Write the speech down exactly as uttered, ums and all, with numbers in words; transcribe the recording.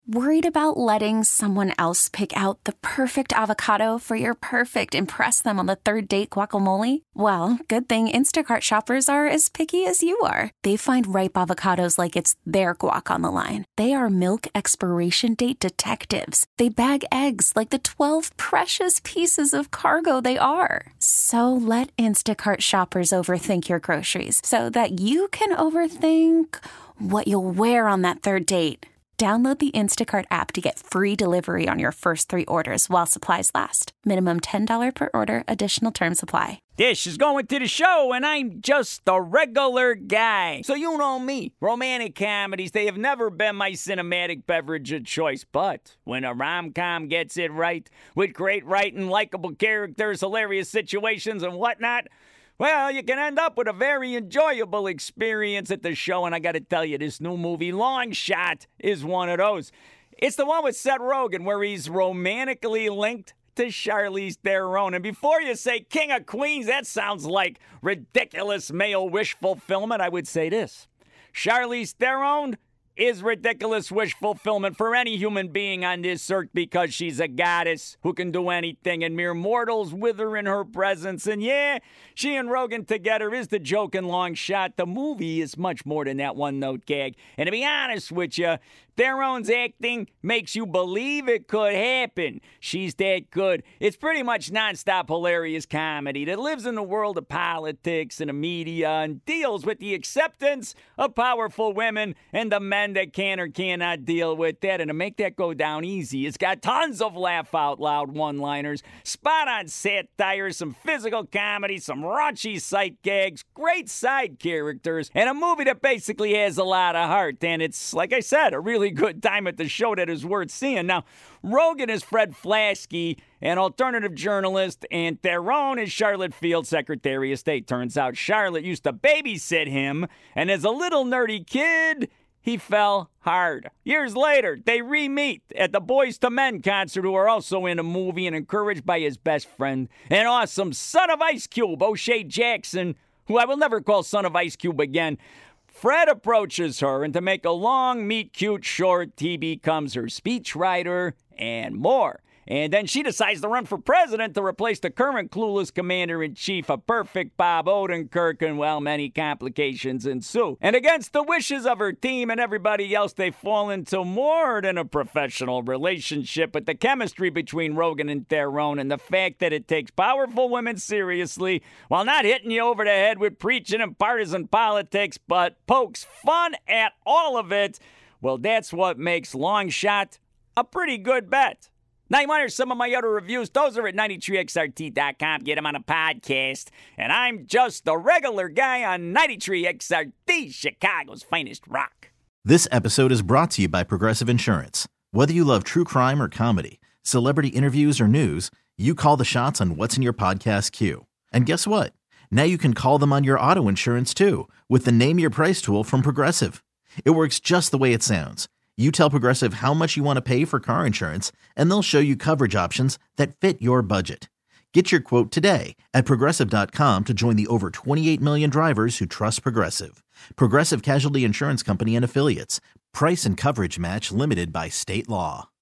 Worried about letting someone else pick out the perfect avocado for your perfect impress them on the third date guacamole? Well, good thing Instacart shoppers are as picky as you are. They find ripe avocados like it's their guac on the line. They are milk expiration date detectives. They bag eggs like the twelve precious pieces of cargo they are. So let Instacart shoppers overthink your groceries so that you can overthink what you'll wear on that third date. Download the Instacart app to get free delivery on your first three orders while supplies last. Minimum ten dollars per order. Additional terms apply. This is Going to the Show, and I'm just a regular guy. So you know me. Romantic comedies, they have never been my cinematic beverage of choice. But when a rom-com gets it right, with great writing, likable characters, hilarious situations, and whatnot, well, you can end up with a very enjoyable experience at the show, and I got to tell you, this new movie, Long Shot, is one of those. It's the one with Seth Rogen where he's romantically linked to Charlize Theron. And before you say King of Queens, that sounds like ridiculous male wish fulfillment, I would say this. Charlize Theron is ridiculous wish fulfillment for any human being on this earth because she's a goddess who can do anything and mere mortals wither in her presence. And yeah, she and Rogen together is the joke in Long Shot. The movie is much more than that one-note gag. And to be honest with you, Theron's acting makes you believe it could happen. She's that good. It's pretty much nonstop hilarious comedy that lives in the world of politics and the media and deals with the acceptance of powerful women and the men that can or cannot deal with that. And to make that go down easy, it's got tons of laugh-out-loud one-liners, spot-on satire, some physical comedy, some raunchy sight gags, great side characters, and a movie that basically has a lot of heart. And it's, like I said, a really good time at the show that is worth seeing. Now, Rogen is Fred Flasky, an alternative journalist, and Theron is Charlotte Field, Secretary of State. Turns out Charlotte used to babysit him, and as a little nerdy kid, he fell hard. Years later, they re-meet at the Boys to Men concert, who are also in a movie and encouraged by his best friend, an awesome son of Ice Cube, O'Shea Jackson, who I will never call son of Ice Cube again. Fred approaches her, and to make a long, meet-cute short, he becomes her speechwriter and more. And then she decides to run for president to replace the current clueless commander-in-chief, a perfect Bob Odenkirk, and, well, many complications ensue. And against the wishes of her team and everybody else, they fall into more than a professional relationship. But the chemistry between Rogen and Theron and the fact that it takes powerful women seriously while not hitting you over the head with preaching and partisan politics, but pokes fun at all of it, well, that's what makes Long Shot a pretty good bet. Now, you want to hear some of my other reviews? Those are at ninety-three X R T dot com. Get them on a podcast. And I'm just a regular guy on ninety-three X R T, Chicago's finest rock. This episode is brought to you by Progressive Insurance. Whether you love true crime or comedy, celebrity interviews or news, you call the shots on what's in your podcast queue. And guess what? Now you can call them on your auto insurance, too, with the Name Your Price tool from Progressive. It works just the way it sounds. You tell Progressive how much you want to pay for car insurance, and they'll show you coverage options that fit your budget. Get your quote today at Progressive dot com to join the over twenty-eight million drivers who trust Progressive. Progressive Casualty Insurance Company and Affiliates. Price and coverage match limited by state law.